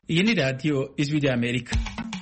Iyi ni radiyo Ijwi ry'Amerika.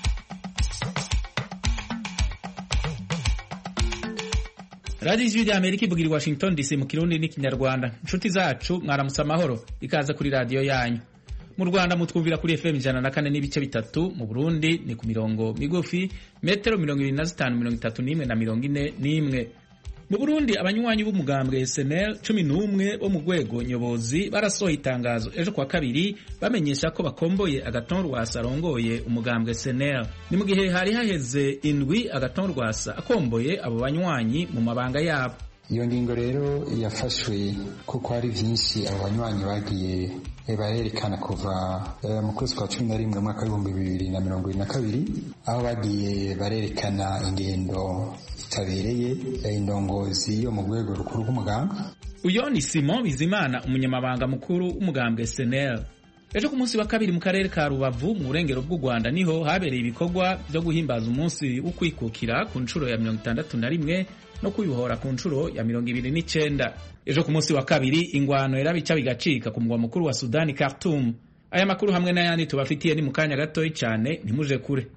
Radiyo Ijwi ry'Amerika ivugira i Washington DC mu Kirundi n'Ikinyarwanda. Inshuti zacu mwaramutse amahoro, ikaze kuri radiyo yanyu. Mu Rwanda mutwumvira kuri FM 104 n'ibice bitatu, mu Burundi ni ku mirongo migufi metero 25, 31 na 41. Mu Burundi abanywanyi b'umugambwe SNL 11 bo mu rwego nyobozi barasohoye itangazo ejo kwa kabiri bamenyesha ko bakomboye Agathon Rwasa arongoye umugambwe SNL. Ni mu gihe hari haheze indwi Agathon Rwasa akomboye abo banywanyi mu mabanga yabo. Iyo ngingo rero yafashwe kuko hari byinshi abo banywanyi bagiye barerekana kuva mu kwezi kwa 11 mwaka wa 2022 aho bagiye barerekana ingendo itabereye indongozi yo mu rwego rukuru rw'umugambwe. Uyo ni Simon Bizimana, umunyamabanga mukuru w'umugambwe SNL. Ejo ku munsi wa kabiri mu karere ka Rubavu mu burengero bw'u Rwanda niho habereye ibikorwa byo guhimbaza umunsi wo kwikukira ku nshuro ya 61 no kuyuhora ku nshuro ya 29. Ejo ku munsi wa kabiri ingwano yarabica bigacika ku mugwa mukuru wa Sudani Khartoum. Aya makuru hamwe n'ayandi tubafitiye ni mu kanya gatoyi cyane, ntimuje kure.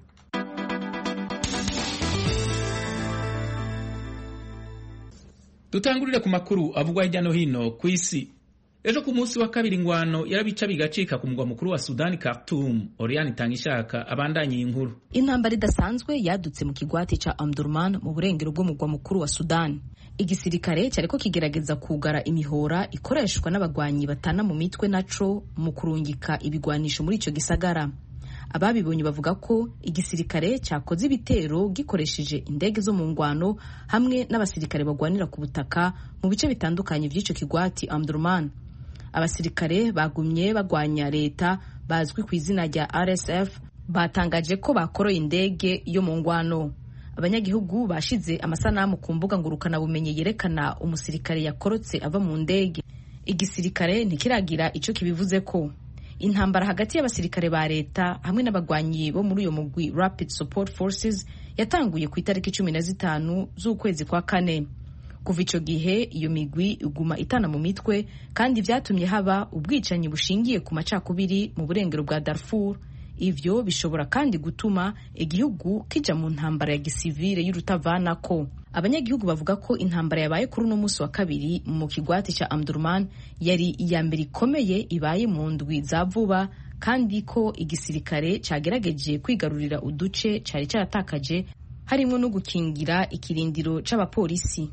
Dutangurire ku makuru avugwa hirya no hino ku isi. Ejo ku munsi wa kabiri ingwano yarabica bigacika ku mugwa mukuru wa Sudani Khartoum. Oriane Tangishaka abandanye inkuru. Intambara idasanzwe yadutse mu kigwati ca Omdurman mu burengero bw'umugwa mukuru wa Sudan. Igisirikare cyariko kigerageza kugara imihora ikoreshwa n'abagwanyi batana mu mitwe naco mu kurungika ibigwanisho muri ico gisagara. Ababibonye bavuga ko igisirikare cyakoze ibitero gikoresheje indege zo mu ngwano hamwe n'abasirikare bagwanira ku butaka mu bice bitandukanye by'ico kigwati Omdurman. Abasirikare bagumye bagwanya leta bazwi ku izina rya RSF batangaje ko bakoroye indege yo mu ngwano. Abanyagihugu bashize amasanamu ku mbuga ngurukana bumenye yerekana umusirikare yakorotse ava mu ndege. Igisirikare ntikiragira ico kibivuze ko. Intambara hagati y'abasirikare ba leta hamwe n'abagwanyi bo muri uyo mugwi Rapid Support Forces yatanguye ku itariki 15 z'ukwezi kwa kane. Kuva ico gihe iyo migwi iguma itana mu mitwe kandi vyatumye haba ubwicanyi bushingiye ku macakubiri mu burengero bwa Darfur. Ivyo bishobora kandi gutuma igihugu kija mu ntambara ya gisivile y'urutavanako. Abanyagihugu bavuga ko intambara yabaye kuri uno munsi wa kabiri mu kigwati ca Omdurman yari iya mbere ikomeye ibaye mu ndwi za vuba kandi ko igisirikare cagerageje kwigarurira uduce cari caratakaje harimo no gukingira ikirindiro c'abapolisi.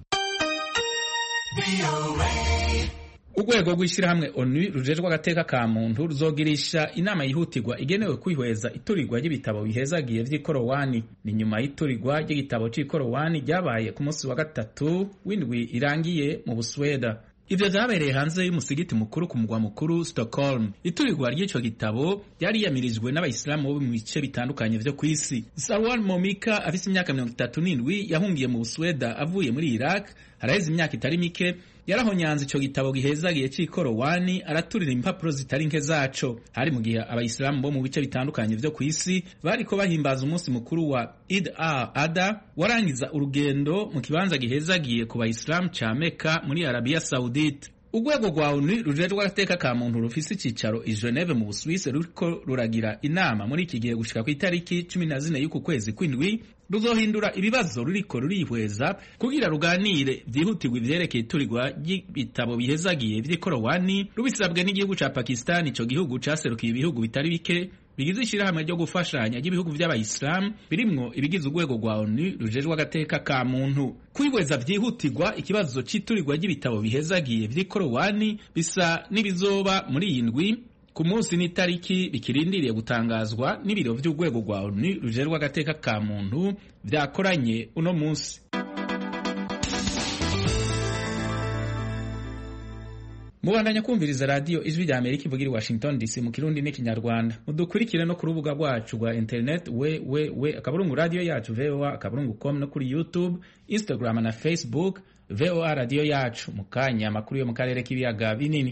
Urwego rw'ishyirahamwe ONU rujejwe agateka ka muntu ruzogirisha inama yihutirwa igenewe kwihweza iturirwa ry'ibitabo bihezagiye vy'ikorowani. Ni nyuma y'iturirwa ry'igitabo c'ikorowani ryabaye ku munsi wa gatatu w'indwi irangiye mu Busweda. Ivyo vyabereye hanze y'umusigiti mukuru ku mugwa mukuru Stockholm. Iturirwa ry'ico gitabo yari yamirijwe n'abayisilamu bo mu bice bitandukanye vyo kw'isi. Sarwar Momika afise imyaka 37 yahungiye mu Busweda avuye muri Iraq. Haraheze imyaka itari mike yarahonyanze ico gitabo gihezagiye c'ikorowani araturira impapuro zitari nke zaco. Hari mu gihe abayisilamu bo mu bice bitandukanye vyo kw'isi bariko bahimbaza umunsi mukuru wa Eid al-Adha warangiza urugendo mu kibanza gihezagiye ku bayisilamu ca Mecca muri Arabia Saudite. Urwego rwa ONU rujejwe agateka ka muntu rufise icicaro i Geneve mu Busuwisi ruriko ruragira inama muri iki gihe gushika ku itariki 14 y'uku kwezi kw'indwi ruzohindura ibibazo ruriko rurihweza kugira ruganire vyihutirwa ivyerekeye iturirwa ry'ibitabo bihezagiye vy'ikorowani rubisabwe n'igihugu ca Pakistan. Ico gihugu caserukiye ibihugu bitari bike bigize ishirahamwe ryo gufashanya ry'ibihugu vy'abayisilamu birimwo ibigize urwego rwa ONU rujejwe agateka ka muntu. Kwihweza vyihutirwa ikibazo c'iturirwa ry'ibitabo bihezagiye vy'ikorowani bisa n'ibizoba muri iyi ndwi ku munsi n'itariki bikirindiriye gutangazwa n'ibiro vy'urwego rwa ONU rujejwe agateka ka muntu vyakoranye uno munsi. Mubandanya kumviriza radio Ijwi ry'Amerika ivugira i Washington DC mu Kirundi n'Ikinyarwanda. Mudukurikire no ku rubuga rwacu rwa internet akaburungu radio yacu voa.com no kuri YouTube, Instagram na Facebook VOA radio yacu. Mukanya makuru yo mu karere k'ibiyaga binini.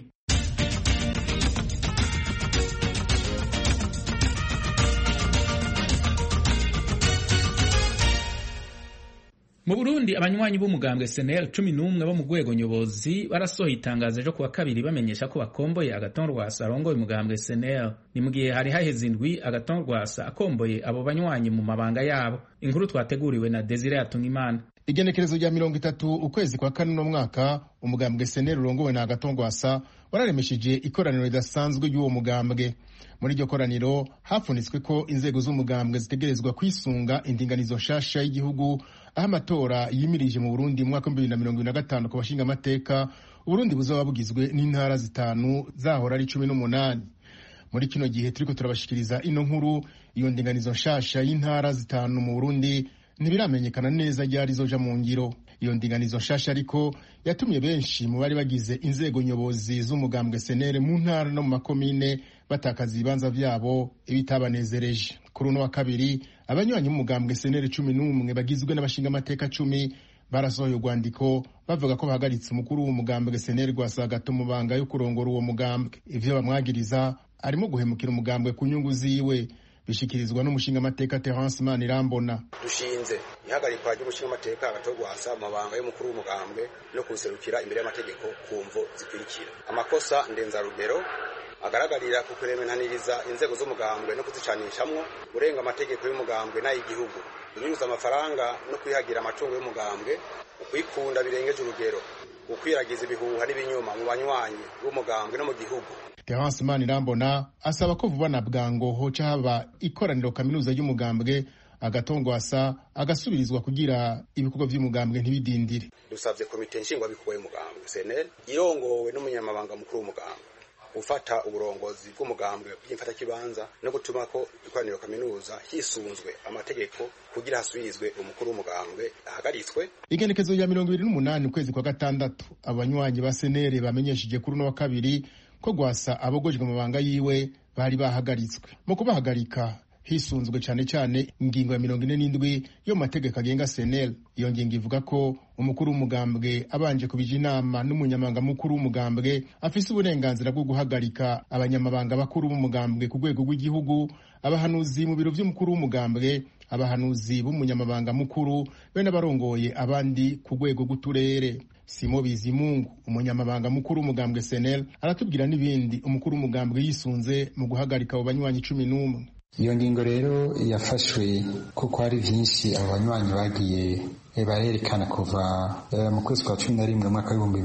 Mu Burundi abanywanyi b'umugambwe SNL 11 bo mu rwego nyobozi barasohoye itangazo ejo kuwa kabiri bamenyesha ko bakomboye Agathon Rwasa arongoye umugambwe SNL. Ni mu gihe hari haheze indwi Agathon Rwasa akomboye abo banywanyi mu mabanga yabo. Inkuru twateguriwe na Desire Atungimana. Igenekerezo rya 30 ukwezi kwa kane no mwaka umugambwe SNL urongowe na Agathon Rwasa wararemesheje ikoraniro ridasanzwe y'uwo mugambwe. Muri iryo koraniro hafunitswe ko inzego z'umugambwe zitegerezwa kwisunga indinganizo nshasha y'igihugu aho amatora yimirije mu Burundi mu mwaka 2025 ku bashinga amateka Uburundi buzaba bugizwe n'intara zitanu zahora ari 18. Muri kino gihe turiko turabashikiriza ino nkuru iyo ndinganizo nshasha y'intara zitanu mu Burundi ntibiramenyekana neza ryari zoja mu ngiro. Iyo ndinganizo nshasha ariko yatumye benshi mu bari bagize inzego nyobozi z'umugambwe SNL mu ntara no mu makomine batakaza ibibanza vyabo ibitabanezereje. Kuri uno wa kabiri abanywanyi b'umugambwe SNL 11 bagizwe n'abashinga amateka 10 barasohoye urwandiko bavuga ko bahagaritse umukuru w'umugambwe SNL Rwasa mu banga yo kurongora uwo mugambwe. Ivyo bamwagiriza arimo guhemukira umugambwe ku nyungu ziwe bishikirizwa n'umushinga amateka Terence Manirambona. Dushinze ihagarikwa ry'umushinga amateka Agathon Rwasa mu mabanga y'umukuru w'umugambwe no kuserukira imbere y'amategeko kumvo zikurikira: amakosa ndenzarugero agaragarira ku kuremenaniriza inzego z'umugambwe no kuzicanishamwo, urenga amategeko y'umugambwe n'ay'igihugu, kunyuza amafaranga no kwihagira amatungo y'umugambwe, ukwikunda birengeje urugero, ukwiragiza ibihuha n'ibinyoma mu banywanyi b'umugambwe no mu gihugu. Terence Manirambona asaba ko vuba na bwango hoca haba ikoraniro kaminuza y'umugambwe Agathon Rwasa agasubirizwa kugira ibikorwa by'umugambwe ntibidindire. Dusavye komite nshingwabikorwa y'umugambwe SNL irongowe n'umunyamabanga mukuru w'umugambwe ufata uburongozi bw'umugambwe bw'imfata kibanza no gutuma ko ikoraniro kaminuza hisunzwe amategeko kugira hasubirizwe umukuru w'umugambwe ahagaritswe. Igenekezo rya 28 ukwezi kwa gatandatu abanywanyi ba SNL bamenyesheje kuri no wa kabiri ko Rwasa abogojwe mu mabanga yiwe bari bahagaritswe. Mu kubahagarika hisunzwe cyane ingingo ya 47 yo mategeko agenga SNL. Iyo ngingo ivuga ko umukuru w'umugambwe abanje kubija inama n'umunyamabanga mukuru w'umugambwe afise uburenganzira bwo guhagarika abanyamabanga bakuru b'umugambwe ku rwego rw'igihugu, abahanuzi mu biro by'umukuru w'umugambwe, abahanuzi b'umunyamabanga mukuru be n'abarongoye abandi ku rwego rw'uturere. Simo Bizimungu umunyamabanga mukuru w'umugambwe SNL aratubwira n'ibindi umukuru w'umugambwe yisunze mu guhagarika abo banywanyi 11. Iyo ngingo rero yafashwe kuko hari byinshi abanywanyi bagiye barerekana kuva mu kwezi kwa 11 mwaka w'ibihumbi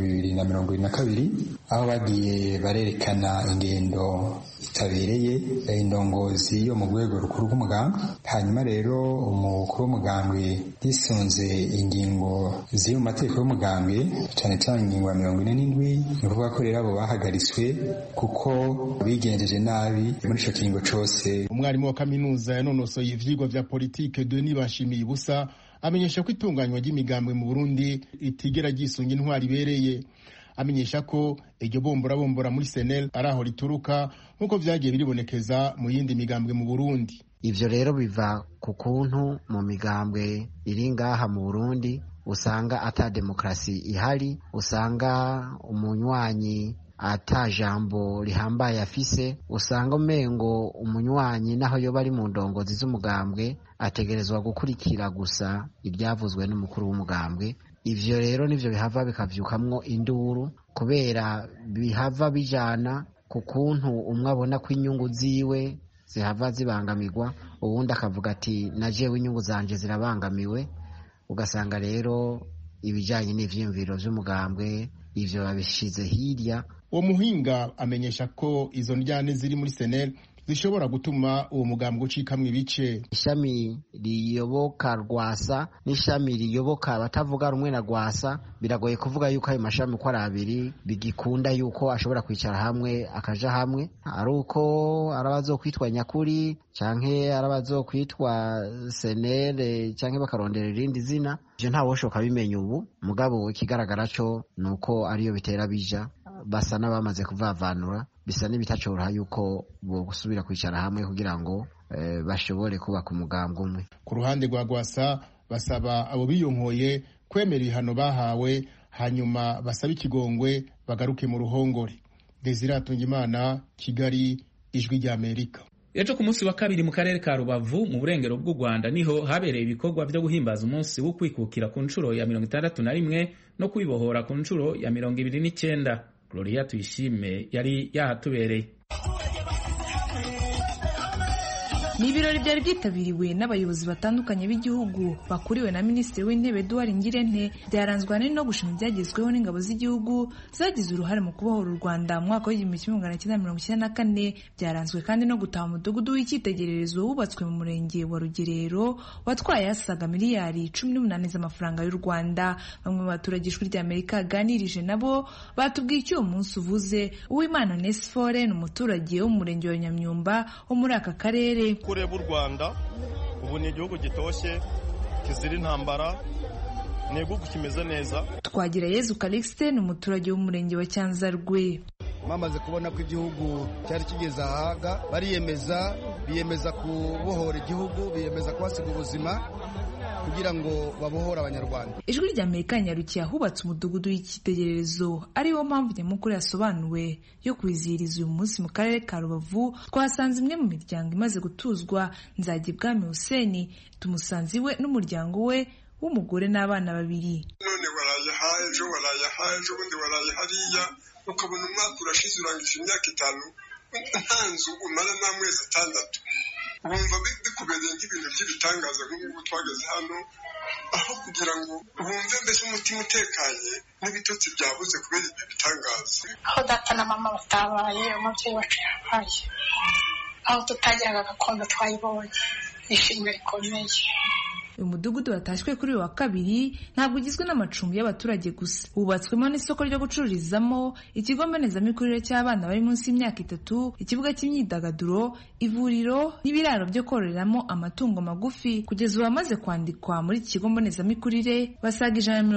2022 aho bagiye barerekana ingendo itabereye indongozi yo mu rwego rukuru rw'umugambwe. Hanyuma rero umukuru w'umugambwe yisunze ingingo ziri mu mategeko y'umugambwe cyane ingingo ya 47 ni ukuvuga ko rero abo bahagaritswe kuko bigenjeje nabi muri ico kiringo cose. Umwarimu wa kaminuza yanonosoye ivyigwa vya politike Denis Bashimiye Ubusa amenyesha ko itunganywa ry'imigambwe mu Burundi itigera gisunga intwari ibereye. Amenyesha ko iryo bombora muri SNL araho rituruka nkuko vyagiye biribonekeza mu yindi migambwe mu Burundi. Ivyo rero biva ku kuntu mu migambwe iri ngaha mu Burundi usanga ata demokrasi ihari, usanga umunywanyi ata jambo rihambaye afise, usanga umengo umunywanyi naho yoba ari mu ndongozi z'umugambwe ategerezwa gukurikira gusa ibyavuzwe n'umukuru w'umugambwe. Ivyo rero nivyo bihava bikavyukamwo induru kubera bihava bijana ku kuntu umwe abona ko inyungu ziwe zihava zibangamirwa, uwundi akavuga ati najewe inyungu zanje zirabangamiwe. Ugasanga rero ibijanye n'ivyiyumviro vy'umugambwe ivyo babishize hirya. Uwo muhinga amenyesha ko izo njyane ziri muri SNL zishobora gutuma uwo mugambwe ucikamwe ibice. Ishami riyoboka Rwasa n'ishami riyoboka abatavuga rumwe na Rwasa biragoye kuvuga yuko ayo mashami uko ari abiri bigikunda yuko ashobora kwicara hamwe akaja hamwe, ari uko arabazokwitwa nyakuri canke arabazokwitwa SNL canke bakarondera irindi zina. Ivyo ntawoshoka bimenya ubu, mugabo ikigaragara co nuko ariyo bitera bija basa n'abamaze kuvavanura, bisa n'ibitacoroha yuko bo gusubira kwicara hamwe kugira ngo bashobore kubaka umugambwe umwe. Ku ruhande rwa Rwasa basaba abo biyonkoye kwemera ibihano bahawe hanyuma basaba ikigongwe bagaruke mu ruhongore. Desire Atungimana, Kigali, Ijwi ry'Amerika. Ejo ku munsi wa kabiri mu karere ka Rubavu mu burengero bw'u Rwanda niho habereye ibikorwa byo guhimbaza umunsi wo kwikukira ku nshuro ya 61 no kwibohora ku nshuro ya 29. Gloria Tuyishime yari yahatubereye. Ni ibirori byari byitabiriwe n'abayobozi batandukanye b'igihugu bakuriwe na Minisitiri w'Intebe Edouard Ngirente, byaranzwe ahanini no gushima ibyagezweho n'ingabo z'igihugu zagize uruhare mu kubohora u Rwanda mu mwaka w'1994. Byaranzwe kandi no gutaha umudugudu w'icyitegererezo wubatswe mu murenge wa Rugerero watwaye asaga miliyari 18 z'amafaranga y'u Rwanda. Bamwe mu baturage ijwi ry'Amerika aganirije nabo batubwiye icyo uwo munsi uvuze. Uwimana Onesphore ni umuturage wo mu murenge wa Nyamyumba wo muri aka karere. Kureba u Rwanda ubu ni igihugu gitoshye kizira intambara, ni igihugu kimeze neza. Twagirayezu Calixte ni umuturage w'umurenge wa Cyanzarwe. Bamaze kubona ko igihugu cyari kigeze ahaga, biyemeza kubohora igihugu, biyemeza kuhasiga ubuzima kugira ngo babohore abanyarwanda. Ijwi ry'Amerika nyarukiye ahubatse umudugudu w'icyitegererezo, ariwo mpamvu nyamukuru yasobanuwe yo kwizihiriza uyu munsi mu karere ka Rubavu. Twasanze imwe mu miryango imaze gutuzwa, Nzagibwami Hussein, tumusanze iwe n'umuryango we w'umugore n'abana babiri. None waraye haje ubundi waraye hariya, ukabona umwaka urashize urangije imyaka 5 nta nzu umara n'amezi 6. Wumva bikubereye nk'ibintu by'ibitangaza nk'ubu twageze hano, aho kugira ngo wumve mbese umutima utekanye n'ibitotsi byabuze kubera ibyo bitangaza. Aho data na mama batabaye, umubyeyi wacu yabaye, aho tutagiraga gakondo twayibonye, ishimwe rikomeye. Uyu mudugudu watashywe kuri uyu wa kabiri ntabwo ugizwe n'amacumbi y'abaturage gusa, wubatswemo n'isoko ryo gucururizamo, ikigo mbonezamikurire cy'abana bari munsi y'imyaka 3, ikibuga cy'imyidagaduro, ivuriro n'ibiraro byo kororeramo amatungo magufi. Kugeza ubu bamaze kwandikwa muri iki kigo mbonezamikurire basaga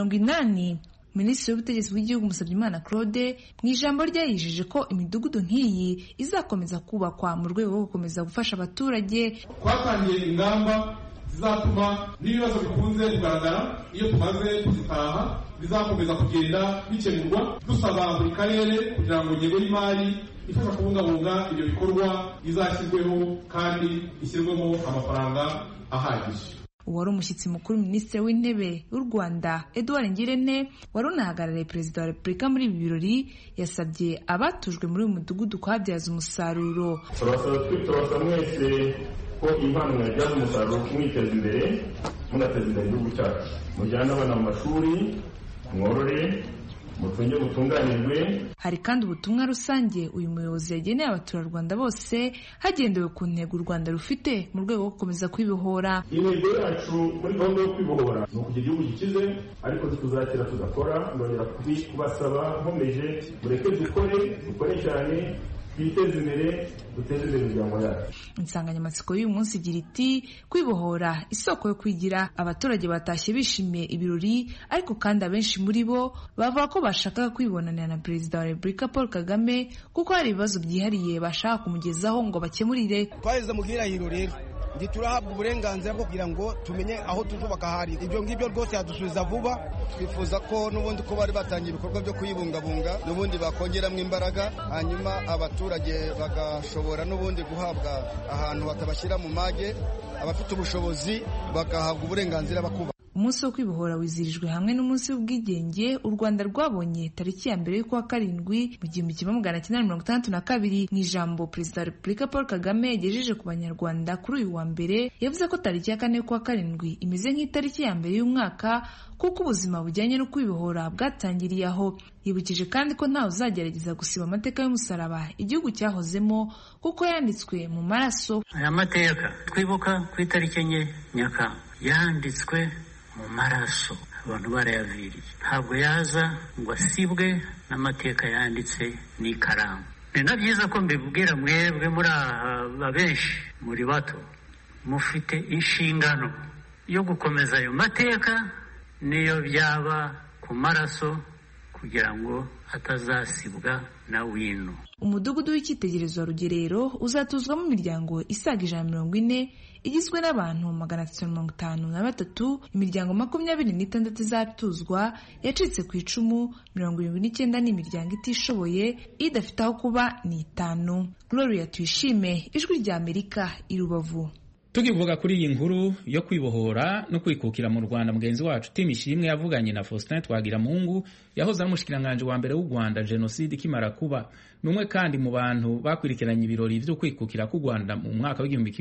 180. Minisitiri w'ubutegetsi bw'igihugu Musabyimana Claude mu ijambo rye yijeje ko imidugudu nk'iyi izakomeza kubakwa mu rwego rwo gukomeza gufasha abaturage. Twatangiye ingamba zizatuma n'ibibazo bikunze kugaragara iyo tumaze kuzitaha bizakomeza kugenda bikemurwa, dusaba buri karere kugira ngo ingengo y'imari ifasha kubungabunga ibyo bikorwa izashyirweho kandi ishyirwemo amafaranga ahagije. Uwari umushyitsi mukuru Minisitiri w'Intebe w'u Rwanda Edouard Ngirente wari unahagarariye Perezida wa Repubulika muri ibi birori, yasabye abatujwe muri uyu mudugudu kuhabyaza umusaruro. Turabasaba mwese ko impano yabyaza umusaruro kumwiteza imbere, munateza imbere igihugu cyacu. Mujyane abana mu mashuri, mworore, mutunge mutunganirwe. Hari kandi ubutumwa rusange uyu muyobozi yageneye abaturarwanda bose hagendewe ku ntego u Rwanda rufite mu rwego rwo gukomeza kwibohora. Intego yacu muri gahunda yo kwibohora ni ukugira igihugu gikize, ariko tuzakira tugakora. Ndongera kubasaba nkomeje, mureke dukore cyane, twiteze imbere, duteze imbere imiryango yacu. Insanganyamatsiko y'uyu munsi igira iti kwibohora isoko yo kwigira. Abaturage batashye bishimiye ibirori, ariko kandi abenshi muri bo bavuga ko bashakaga kwibonanira na Perezida wa Repubulika Paul Kagame kuko hari ibibazo byihariye bashaka kumugezaho ngo bakemurire. Twaheze mu gihirahiro rero turahabwa uburenganzira bwo kugira ngo tumenye aho tuzubaka hari. Ibyo ngibyo rwose yadusubiza vuba. Twifuza ko n'ubundi ko bari batangiye ibikorwa byo kuyibungabunga n'ubundi bakongeramo imbaraga, hanyuma abaturage bagashobora n'ubundi guhabwa ahantu batabashyira mu mage, abafite ubushobozi bagahabwa uburenganzira bakuba. Umunsi wo kwibohora wizirijwe hamwe n'umunsi w'ubwigenge u Rwanda rwabonye tariki ya mbere y'ukwa karindwi mu 1962. Mu ijambo Perezida wa Repubulika Paul Kagame yagejeje ku banyarwanda kuri uyu wa mbere, yavuze ko tariki ya 4 y'ukwa karindwi imeze nk'itariki ya mbere y'umwaka kuko ubuzima bujyanye no kwibohora bwatangiriye aho. Yibukije kandi ko ntawe uzagerageza gusiba amateka y'umusaraba igihugu cyahozemo kuko yanditswe mu maraso. Aya mateka twibuka ku itariki 4 Nyakanga yanditswe mu maraso, abantu barayaviriye. Ntabwo yaza ngo asibwe n'amateka yanditse n'ikaramu. Ni na byiza ko mbibwira mwebwe muri aha benshi muri bato, mufite inshingano yo gukomeza ayo mateka niyo byaba ku maraso kugira ngo atazasibwa na wino. Umudugudu w'icyitegererezo wa Rugerero uzatuzwamo imiryango isaga 140 igizwe n'abantu 353, imiryango 26 izatuzwa yacitse ku icumu, 79 n'imiryango itishoboye idafite aho kuba ni 5. Gloria Tuyishime, Ijwi rya Amerika, i Rubavu. Tukivuga kuri iyi nkuru yo kwibohora no kwikukira mu Rwanda, mugenzi wacu Tim Ishimwe yavuganye na Faustin Twagiramungu yahoze ari umushikiranganje wa mbere w'u Rwanda Jenoside ikimara kuba, numwe kandi mu bantu bakwirikiranye ibirori byo kwikukira ku Rwanda mu mwaka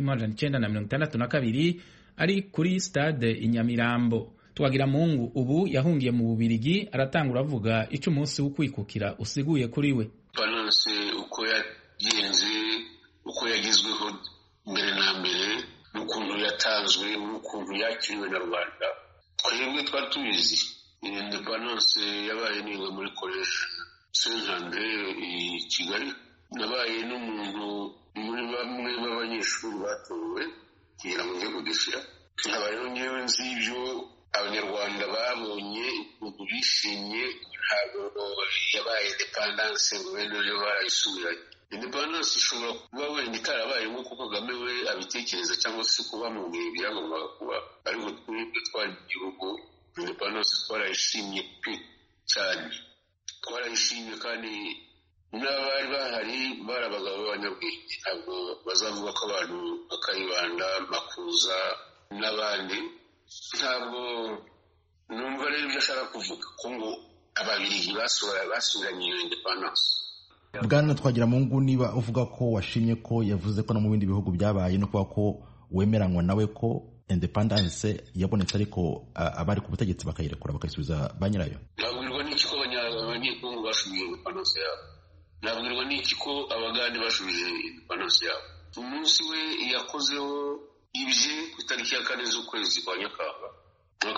w'1962 ari kuri stade i Nyamirambo. Twagiramungu ubu yahungiye mu Bubiligi, aratangura avuga icyo umunsi wo kwikukira usiguye kuri we. Balance uko yagenze, uko yagizweho mbere na mbere, n'ukuntu yatanzwe, n'ukuntu yakiriwe na Rwanda. Twebwe twari tubizi independence yabaye niga muri college Saint-André i Kigali. Nabaye n'umuntu muri bamwe b'abanyeshuri batowe kugira ngo njye kudushyira. Nabayeho ngewe nzi ibyo abanyarwanda babonye, ukuntu bishimye. Ntabwo yabaye independence ngo bene yo barayisubiranye. Independence ishobora kuba wenda itarabaye nk'uko Kagame we abitekereza cyangwa se kuba mu bihe byagombaga kuba, ariko twebwe twari igihugu independence twarayishimye pe cyane. Twarayishimye kandi n'abari bahari bari abagabo b'abanyabwenge. Ntabwo bazavuga ko abantu bakayibanda Makuza n'abandi. Ntabwo numva rero ibyo ashaka kuvuga ko ngo ababiligi basubiranye iyo independence. Bwana Twagiramungu, niba uvuga ko washimye ko yavuze ko no mu bindi bihugu byabaye, no kuba ko wemeranywa nawe ko independence yabonetse ariko abari ku butegetsi bakayirekura bakayisubiza ba nyirayo. Nabwirwa n'iki ko abanyekongo bashubije independence yabo? Nabwirwa n'iki ko abagande bashubije independence yabo? Umunsi we yakozeho ibye ku itariki ya 4 z'ukwezi kwa Nyakanga mwaka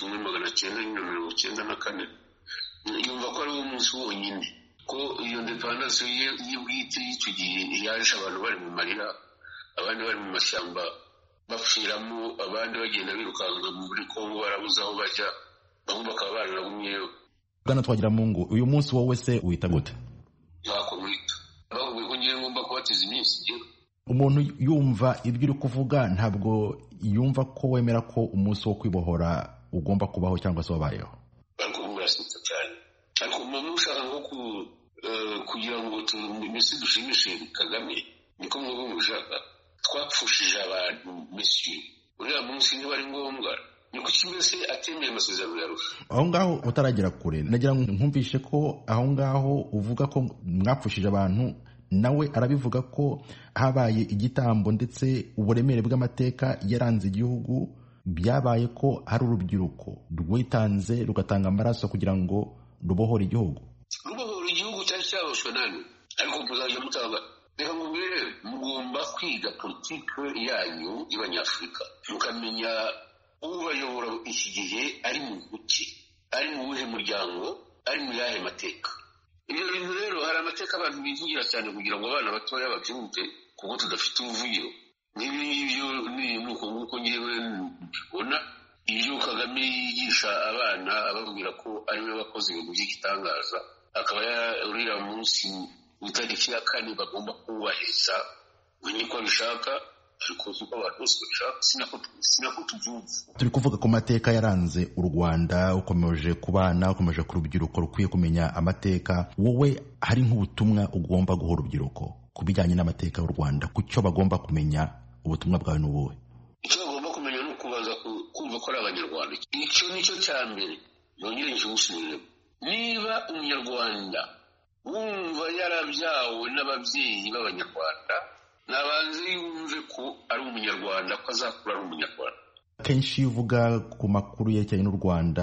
w'1994, yumva ko ari wo munsi wonyine ko iyo independence y'ubwite y'icyo gihe yaje abantu bari mu marira, abandi bari mu mashyamba bapfiramo, abandi bagenda birukanka muri Kongo barabuze aho bajya, bamwe bakaba baranagumyeyo. Bwana Twagiramungu, uyu munsi wowe se uhita gute? Ntakomwita bavuye ko ngiye ngomba kubatiza iminsi ngiye. Umuntu yumva ibyo uri kuvuga ntabwo yumva ko wemera ko umunsi wo kwibohora ugomba kubaho cyangwa se wabayeho. Ariko murasita cyane, ariko umuntu ushaka nko kugira ngo tumese dushimishe Kagame, niko mwebwe mushaka. Twapfushije abantu monsieur, uriya munsi niba ari ngombwa ni kuki mbese atemeye amasezerano yarusha. Aho ngaho utaragera kure, nagira ngo nkumvishe ko aho ngaho uvuga ko mwapfushije abantu, nawe arabivuga ko habaye igitambo ndetse uburemere bw'amateka yaranze igihugu byabaye ko hari urubyiruko rwitanze rugatanga amaraso kugira ngo rubohore igihugu. Rubohora igihugu cyari cyaboshwe nani, ariko muzajya mutanga. Reka mubwire, mugomba kwiga politike yanyu y'Abanyafurika, mukamenya ubayobora iki gihe ari mu buki, ari mu buhe muryango, ari mu yahe mateka. Ibyo bintu rero hari amateka abantu bivugira cyane kugira ngo abana batoya babyumve, kuko tudafite ubuvugiro. N'ibi ngibyo ni nuko nguko ngewe mbibona. Ibyo Kagame yigisha abana ababwira ko ari we wakoze ibintu by'igitangaza, akaba uriya munsi itariki ya 4 bagomba kubahiriza, niko abishaka, ariko uko abantu bose babishaka sinako tubyumva. Turi kuvuga ko mateka yaranze u Rwanda, ukomeje kubana, ukomeje ku rubyiruko rukwiye kumenya amateka. Wowe hari nk'ubutumwa ugomba guha urubyiruko ku bijyanye n'amateka y'u Rwanda, ku cyo bagomba kumenya, ubutumwa bwawe n'ubuhe? Icyo bagomba kumenya no kubaza kumva ko ari Abanyarwanda. Icyo nicyo cya mbere nongere nshusubiremo. Niba umunyarwanda wumva yarabyawe n'ababyeyi b'Abanyarwanda, nabanze yumve ko ari umunyarwanda, ko azakura ari umunyarwanda. Kenshi uvuga ku makuru yerekeye n'u Rwanda,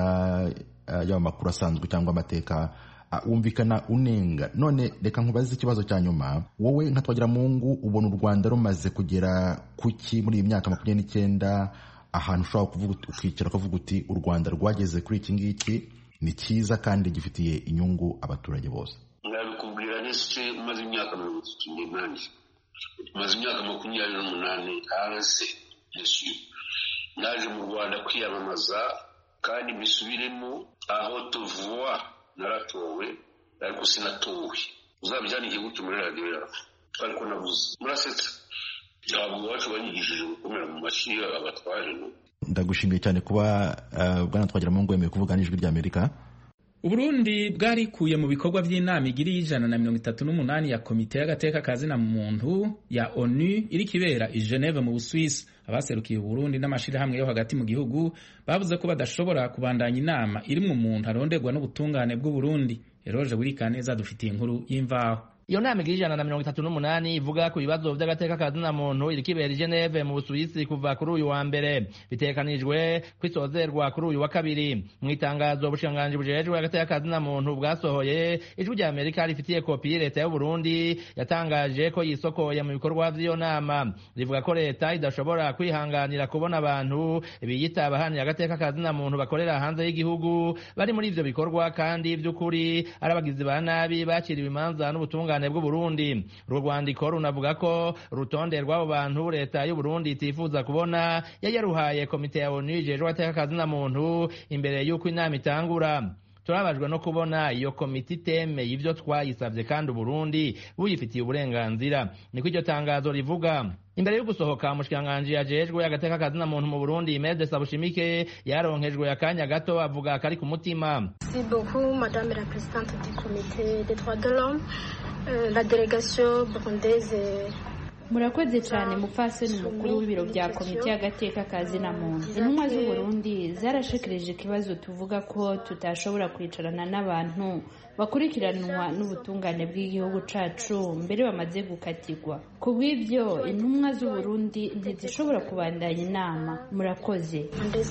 yaba amakuru asanzwe cyangwa amateka, wumvikana unenga. None reka nkubaze ikibazo cya nyuma. Wowe nka Twagiramungu ubona u Rwanda rumaze kugera kuki muri iyi myaka 29, ahantu ushobora kuvuga ukicara ukavuga uti u Rwanda rwageze kuri iki ngiki, ni cyiza kandi gifitiye inyungu abaturage bose? Nabikubwira nese maze imyaka 38, maze imyaka 28 hanze Yesu. Naje mu Rwanda kwiyamamaza kandi bisubiremo aho tuvuwa naratowe, ariko sinatowe. uzabyanike gute muri radiyo yacu ariko navuze murasetsa ntabwo iwacu banyigishije gukomera mu mashyi abatware. Ndagushimiye cyane kuba bwana Twagiramungu wemeye kuvuga n'ijwi ry'Amerika. Uburundi bwarikuye mu bikorwa by'inama igiri 138 ya komite y'agateka kazina muntu ya ONU iri kibera i Geneve mu Busuwisi. Abaserukiye Burundi n'amashirahamwe yo hagati mu gihugu bavuze ko badashobora kubandanya inama iri mu muntu aronderwa n'ubutungane bw'u Burundi. Eroje Burikaneza dufitiye inkuru y'imvaho. Iyo nama igiri 138 ivuga ku bibazo by'agateka kazina muntu iri kibera i Geneve mu Busuwisi kuva kuri uyu wa mbere, bitekanijwe kwisozerwa kuri uyu wa kabiri. Mu itangazo ubushikiranganji bujejwe agateka kazina muntu bwasohoye, ijwi rya Amerika rifitiye kopi leta y'u Burundi yatangaje ko yisokoye mu bikorwa by'iyo nama. Rivuga ko leta idashobora kwihanganira kubona abantu biyita abahanira agateka kazina muntu bakorera hanze y'igihugu bari muri ivyo bikorwa kandi by'ukuri arabagizi ba nabi bakiriwe imanza n'ubutungane bw'u Burundi. Urwo rwandiko runavuga ko urutonde rw'abo bantu leta y'u Burundi itifuza kubona yaruhaye komite ya ONU ijejwe agateka kazina muntu imbere y'uko inama itangura. Turabajwe no kubona iyo komite itemeye ivyo twayisavye kandi Burundi buyifitiye uburenganzira, niko iryo tangazo rivuga. Imbere yo gusohoka umushikiranganji ajejwe agateka kazina muntu mu Burundi Mede Sabushimike yaronkejwe akanya gato avuga kari ku mutima. Merci beaucoup madame la présidente du comité des droits de l'homme, la délégation burundaise. Murakoze cyane mupfasoni mukuru w'ibiro bya komite y'agateka kazina muntu. Intumwa z'u Burundi zarashikirije ikibazo tuvuga ko tutashobora kwicarana n'abantu bakurikiranwa n'ubutungane bw'igihugu cacu mbere bamaze gukatirwa. Kubw'ivyo intumwa z'u Burundi ntizishobora kubandanya inama. Murakoze.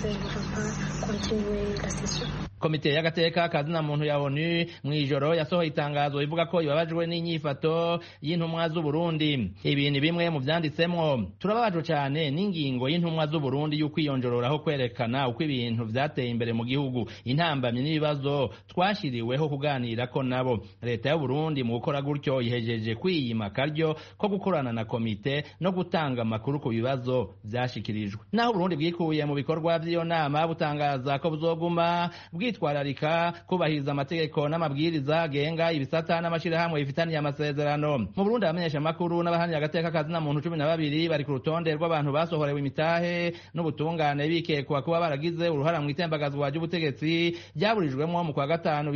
Komite y'agateka kazina muntu ya ONU mwijoro yasohoye itangazo ivuga ko ibabajwe n'inyifato y'intumwa z'u Burundi. Ibi ni bimwe mu vyanditsemwo. Turababajwe cyane n'ingingo y'intumwa z'u Burundi y'ukwiyonjororaho kwerekana uko ibintu vyateye imbere mu gihugu, intambamye n'ibibazo twashiriweho kuganira ko nabo. Leta y'u Burundi mu gukora gutyo ihejeje kwiyima karyo ko gukorana na komite no gutanga amakuru ku bibazo vyashikirijwe. Naho Burundi bwikuye mu bikorwa by'iyo nama butangaza ko buzoguma bwitwararika kubahiriza amategeko n'amabwiriza agenga ibisata n'amashirahamwe bifitaniye amasezerano. Mu Burundi abamenyesha makuru n'abahanira agateka kazina muntu 12 bari ku rutonde rw'abantu basohorewe imitahe n'ubutungane bikekwa kuba baragize uruhara mu itembagazwa ry'ubutegetsi ryaburijwemo mu kwa gatanu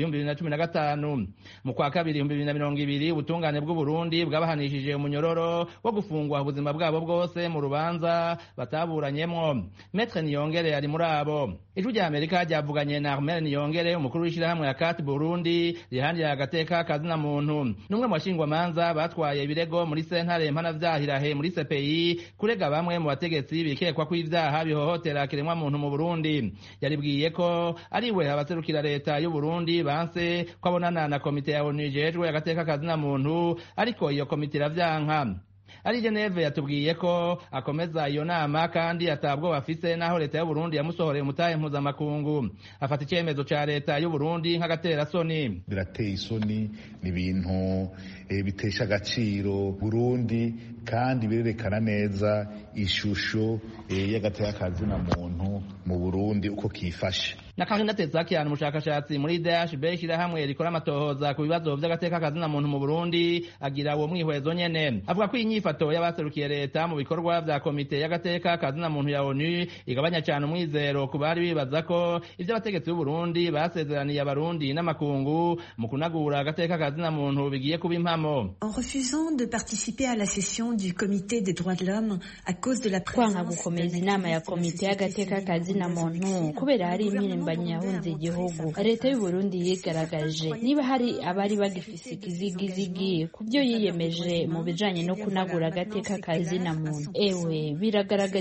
2015. Mu kwa kabiri 2020 ubutungane bw'u Burundi bwabahanishije umunyororo wo gufungwa ubuzima bwabo bwose mu rubanza bataburanyemwo. Maître Niyongere ari muri abo. Ijwi rya Amerika ryavuganye na Armel Niyongere umukuru w'ishirahamwe ya Kat Burundi rihandira agateka kazina muntu. Numwe mu bashingwamanza batwaye ibirego muri sentare mpanavyaha muri CPI kurega bamwe mu bategetsi bikekwa ko ivyaha bihohotera kiremwa muntu mu Burundi. Yaribwiye ko ari we abaserukira leta y'u Burundi banse ko abonana na komite ya ONU ijejwe agateka kazina muntu, ariko iyo komite iravyanka. Ari Geneve yatubwiye ko akomeza iyo nama kandi atabwo bafise naho leta y'u Burundi yamusohoreye umutahe mpuzamakungu. Afata icyemezo ca leta y'u Burundi nk'agatera soni. Birateye isoni, ni ibintu bitesha agaciro Burundi kandi birerekana neza ishusho y'agateka kazina muntu mu Burundi uko kifashe. Na Karina Tezakian umushakashatsi muri DHB ishirahamwe rikora amatohoza ku bibazo by'agateka kazina muntu mu Burundi agira uwo mwihwezo nyene. Avuga ko inyifato y'abaserukiye leta mu bikorwa vya komite y'agateka kazina muntu ya ONU igabanya cyane umwizero ku bari bibaza ko ivyo abategetsi b'u Burundi basezeraniye abarundi n'amakungu mu kunagura agateka kazina muntu bigiye kuba impamo. En refusant de participer à la session du comité des droits de l'homme à cause de la kwanga gukomeza inama ya komite y'agateka kazina muntu kubera hari impirimbanyi yahunze igihugu, leta y'u Burundi yigaragaje niba hari abari bagifise ikizigizigi ku byo yiyemeje mu bijanye no kunagura agateka kazina muntu. Ewe biragaragara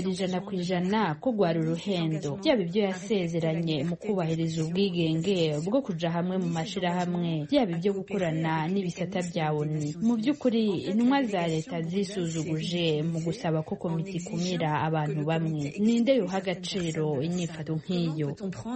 100% ko gwari uruhendo, byaba ibyo yasezeranye mu kubahiriza ubwigenge bwo kuja hamwe mu mashirahamwe, byaba ibyo gukorana n'ibisata bya ONU. Mu by'ukuri intumwa za leta zisuzuguje mu gusaba ko komite kumira abantu bamwe. Ninde yoha agaciro inyifato nk'iyo?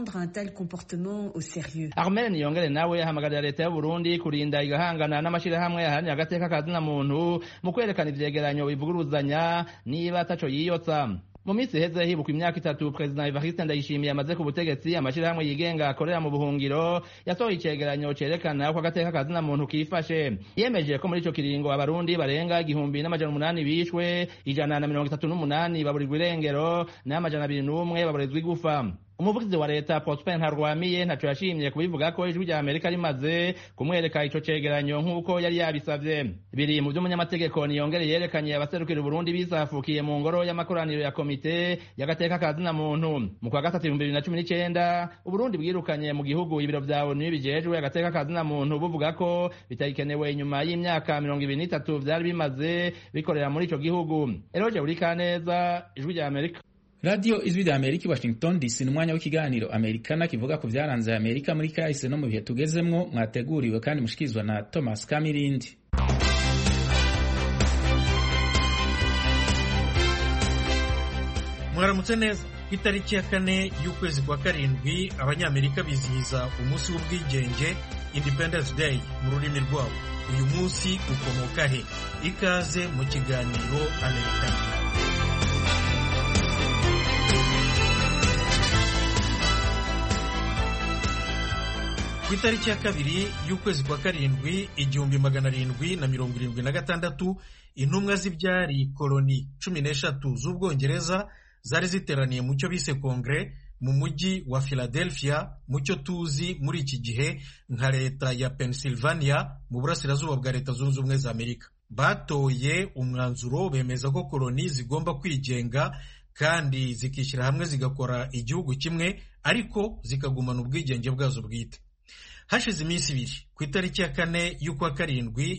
Armel Niyongere nawe yahamagarira leta y'u Burundi kurinda igahangana n'amashirahamwe ahanira agateka kazina muntu mu kwerekana ivyegeranyo bivuguruzanya niba ataco yiyotsa. mu minsi iheze hibukwa imyaka 3 President Evariste Ndayishimiye amaze ku butegetsi, amashirahamwe yigenga akorera mu buhungiro yasohoye icegeranyo cerekana ko agateka kazina muntu kifashe. Yemeje ko muri ico kiringo abarundi barenga 1,800 bishwe, 138 baburirwa irengero, n'amajana 201 baburizwa igufa. Umuvugizi wa leta Prosper Ntarwamiye ntaco yashimye kubivuga ko ijwi rya Amerika rimaze kumwereka ico cegeranyo nk'uko yari yabisavye. Biri mu vy'umunyamategeko niyongere yerekanye abaserukira Burundi bisafukiye mu ngoro y'amakoraniro ya komite y'agateka kazina muntu. Mu kwa gatatu 2019 Uburundi bwirukanye mu gihugu ibiro vya ONU bijejwe agateka kazina muntu buvuga ko bitayikenewe inyuma y'imyaka 23 vyari bimaze bikorera muri ico gihugu. Eroje Urikaneza, ijwi rya Amerika. Radio Ijwi rya Amerika Washington DC, n'umwanya w'ikiganiro Amerikana kivuga ku vyaranze Amerika muri kahise no mu bihe tugezemwo, mwateguriwe kandi mushikizwa na Thomas Kamirindi. Mwaramutse neza. Itariki ya 4 y'ukwezi kwa karindwi abanyamerika bizihiza umunsi w'ubwigenge, Independence Day mu rurimi rwabo. Uyu munsi ukomoka he? Ikaze mu kiganiro Amerikana. Ku itariki ya 2 y'ukwezi kwa karindwi 1776 intumwa z'ibyari koloni 13 z'Ubwongereza zari ziteraniye mu cyo bise Kongre mu mujyi wa Philadelphia, mu cyo tuzi muri iki gihe nka leta ya Pennsylvania mu burasirazuba bwa Leta Zunze Ubumwe za Amerika. Batoye umwanzuro bemeza ko koloni zigomba kwigenga kandi zikishyira hamwe zigakora igihugu kimwe, ariko zikagumana ubwigenge bwazo bwite. Hashize iminsi ibiri ku itariki ya 4 y'ukwa karindwi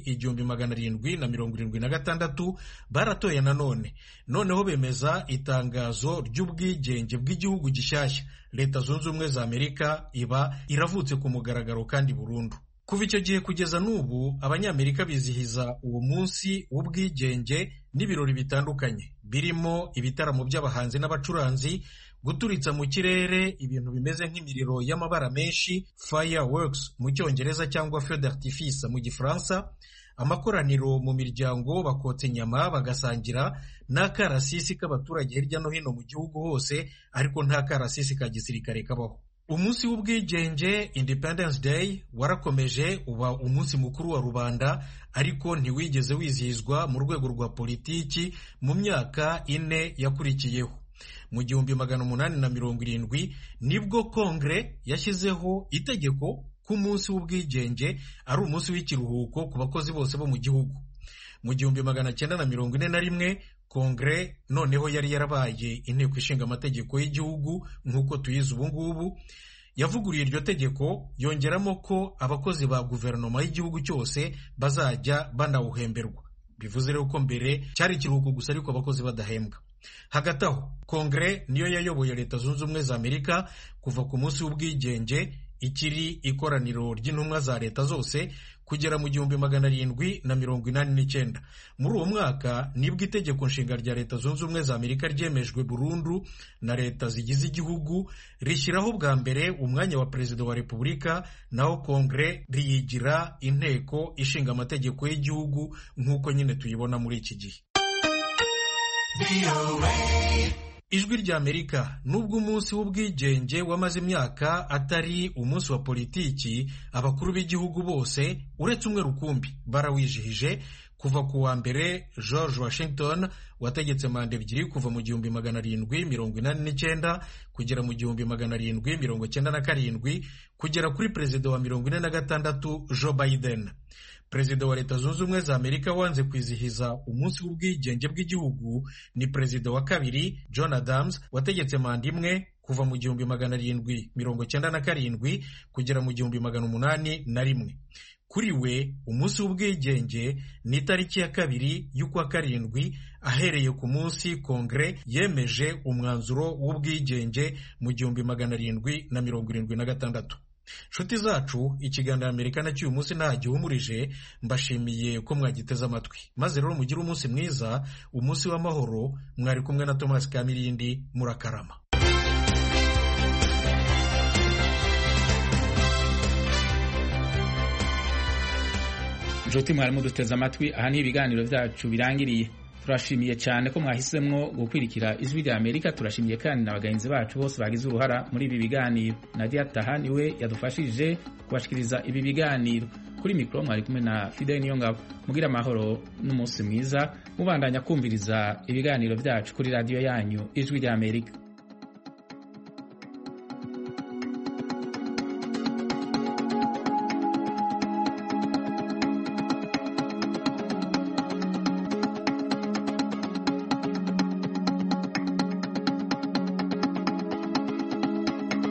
1776 baratoye noneho bemeza itangazo ry'ubwigenge bw'igihugu gishyashya. Leta Zunze Ubumwe za Amerika iba iravutse ku mugaragaro kandi burundu. Kuva icyo gihe kugeza n'ubu abanyamerika bizihiza uwo munsi w'ubwigenge n'ibirori bitandukanye, birimo ibitaramo by'abahanzi n'abacuranzi, guturitsa mu kirere ibintu bimeze nk'imiriro y'amabara menshi, fireworks mu cyongereza cyangwa feu d'artifice mu gifaransa, amakoraniro mu miryango, bakotsa inyama bagasangira, n'akarasisi k'abaturage hirya no hino mu gihugu hose, ariko nta karasisi ka gisirikare kabaho. Umunsi w'ubwigenge Independence Day warakomeje uba umunsi mukuru wa rubanda, ariko ntiwigeze wizihizwa mu rwego rwa politiki mu myaka 4 yakurikiyeho. Mu 1870 nibwo Kongre yashyizeho itegeko ku munsi w'ubwigenge ari umunsi w'ikiruhuko ku bakozi bose bo mu gihugu. Mu 1941 Kongre noneho yari yarabaye inteko ishinga amategeko y'igihugu nk'uko tuyizi ubu ngubu, yavuguruye iryo tegeko yongeramo ko abakozi ba guverinoma y'igihugu cyose bazajya banawuhemberwa. Bivuze rero ko mbere cyari ikiruhuko gusa ariko abakozi badahembwa. Hagati aho Kongre niyo yayoboye Leta Zunze Ubumwe za Amerika kuva ku munsi w'ubwigenge, ikiri ikoraniro ry'intumwa za leta zose, kugera mu 1789. Muri uwo mwaka nibwo itegeko nshinga rya Leta Zunze Ubumwe za Amerika ryemejwe burundu na leta zigize igihugu, rishyiraho bwa mbere umwanya wa perezida wa repubulika, naho Kongre riyigira inteko ishinga amategeko y'igihugu nk'uko nyine tuyibona muri iki gihe. Ijwi rya Amerika, nubwo umunsi w'ubwigenge wamaze imyaka atari umunsi wa politiki, abakuru b'igihugu bose uretse umwe rukumbi barawijihije. Kuva ku wa mbere George Washington wategetse manda ebyiri kuva mu 1789 kugera mu 1797, kugera kuri perezida wa 46 Joe Biden. Perezida wa Leta Zunze Ubumwe za Amerika wanze kwizihiza umunsi w'ubwigenge bw'igihugu ni perezida wa kabiri John Adams wategetse manda imwe kuva mu 1797 kugera mu 1801. Kuri we umunsi w'ubwigenge ni itariki ya 2 y'ukwa karindwi, ahereye ku munsi Kongre yemeje umwanzuro w'ubwigenge mu 1776. Nshuti zacu, ikiganiro Amerikana cy'uyu munsi ntagihumurije. Mbashimiye ko mwagiteze amatwi, maze rero mugire umunsi mwiza, umunsi w'amahoro. Mwari kumwe na Thomas Kamirindi, murakarama. Nshuti mwari muduteze amatwi, aha ni ibiganiro byacu birangiriye. turashimiye cyane ko mwahisemwo gukwirikira ijwi rya Amerika. Turashimiye kandi na bagenzi bacu bose bagize uruhara muri ibi biganiro. Nadia Taha niwe yadufashije kubashikiriza ibi biganiro. Kuri mikoro mwari kumwe na Fidel Niyongabo. Mugira amahoro n'umunsi mwiza, mubandanya kumviriza ibiganiro byacu kuri radio yanyu ijwi rya Amerika.